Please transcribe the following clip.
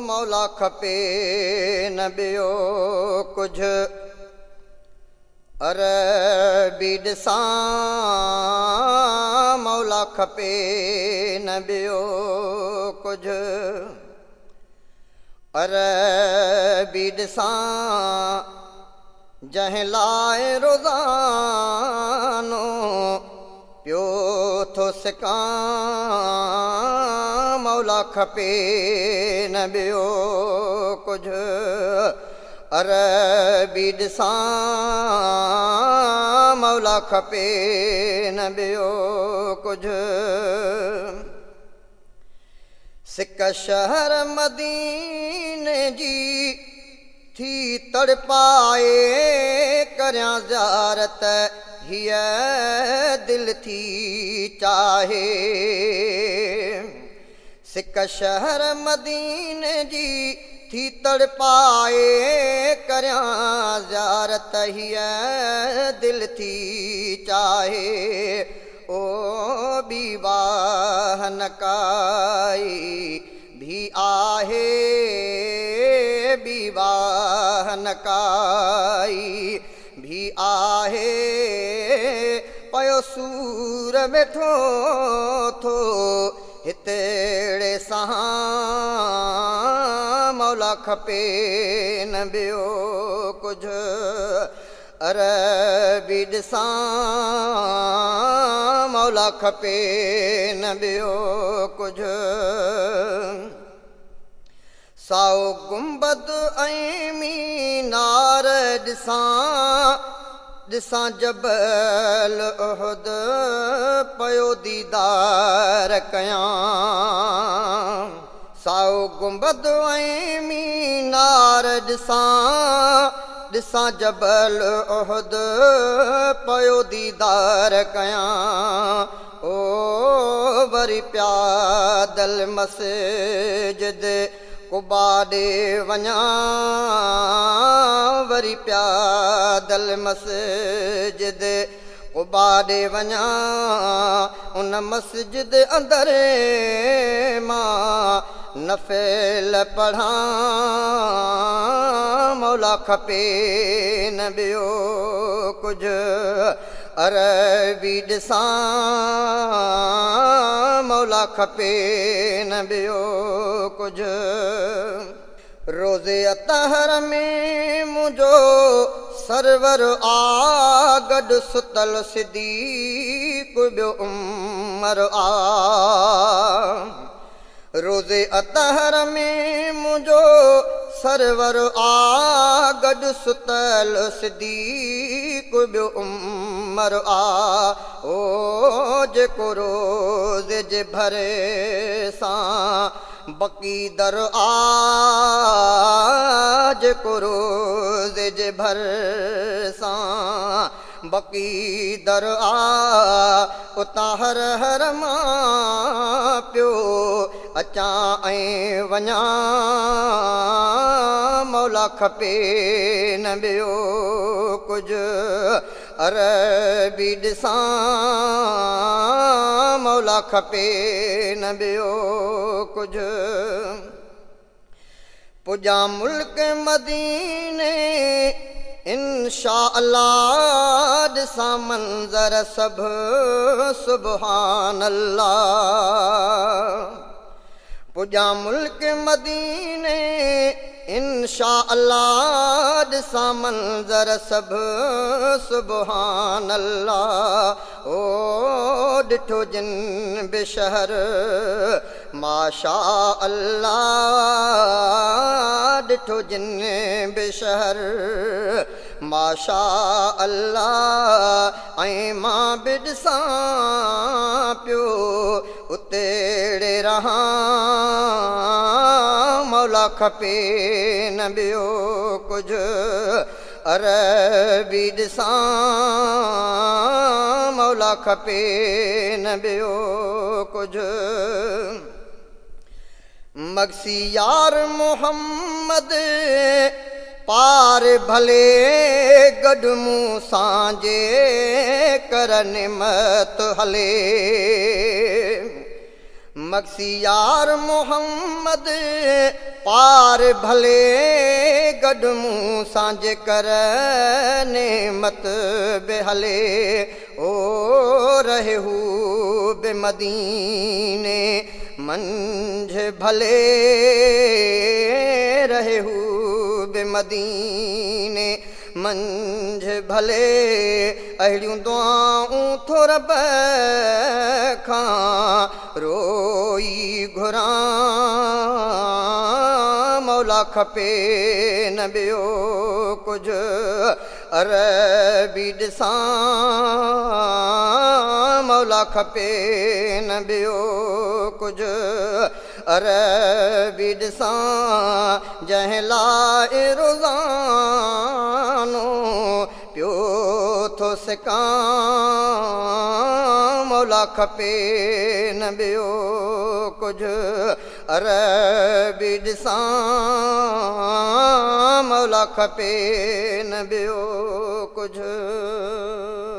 मौला खपे न ॿियो कुझु अरबी ॾिसां मौला खपे न ॿियो कुझु अरबी ॾिसां जंहिं लाइ रोज़ानो पियो थो सिकां मौला खपे न ॿियो कुझु अरबी ॾिसां मौला खपे न ॿियो कुझु सिक शहर मदीने जी थी तड़पाए करियां ज़ियारत हीअ दिल थी चाहे सिक शहर मदीने जी थी तड़पाए करियां ज़ियारत हीअ दिल थी चाहे ओ बीवाह न काई भी आहे बीवाह न काई भी आहे पयो सूर वेठो थो हितेड़े सां मौला खपे न ॿियो कुझु अरबी ॾिसां मौला खपे न ॿियो कुझु साओ गुंबद ऐं मीनार ॾिसां जबल उहद पयो दीदार कयां साओ गुंबद ऐं मीनार ॾिसां जबल उहद पयो दीदार कयां ओ वरी प्यादल मस्जिद कुबा ॾे वञा वरी प्यादल मस्जिद कुबा ॾे वञा उन मस्जिद अंदरि मां नफ़िल पढ़ां मौला खपे न ॿियो कुझु अरबी ॾिसां मौला खपे न ॿियो कुझु रोज़े अतहर में मुंहिंजो सरवर आ गॾु सुतल सिद्दीक़ ॿियो उमर आ रोज़े अतहर में मुंहिंजो सरवर आ गॾु सुतल सिद्दीक़ ॿियो उमर आ ओ जेको रोज़े जे भरे सां बक़ीदर आ जेको रोज़े जे भर सां बक़ीदर आ उतां हर हर मां पियो अचां ऐं वञा मौला खपे न ॿियो कुझु अरबी ॾिसां मौला खपे न ॿियो कुझु पुॼां मुल्क मदीने इंशा अल्लाह ॾिसां मंज़र सभु सुभान अल्लाह पुॼां मुल्क मदीने इंशा अल्लाह ॾिसां मंज़र सभु सुभान अल्लाह ओ ॾिठो जिन बि शहर माशा अल्लाह ॾिठो जिन बि शहर माशा अल्लाह ऐं मां बि ॾिसां पियो उतेड़े रहां मौला खपे न ॿियो कुझु अरबी ॾिसां मौला खपे न ॿियो कुझु मगसी यार मोहम्मद पार भले गॾु मूं सां जे कर निमत हले मगसी यार मोहम्मद पार भले गॾु मूं सां जेकर नेमत बि हले ओ रहे हू बि मदीने मंझ भले रहे हू बि मदीने मंझ भले अहिड़ियूं दुआऊं थो रब खां रोई घुरां मौला खपे न ॿियो कुझु अरबी ॾिसां मौला खपे न ॿियो कुझु अरबी ॾिसां जंहिं लाइ रोज़ानो पियो थो सिकां मौला खपे न ॿियो कुझु अरबी ॾिसां मौला खपे न ॿियो कुझु।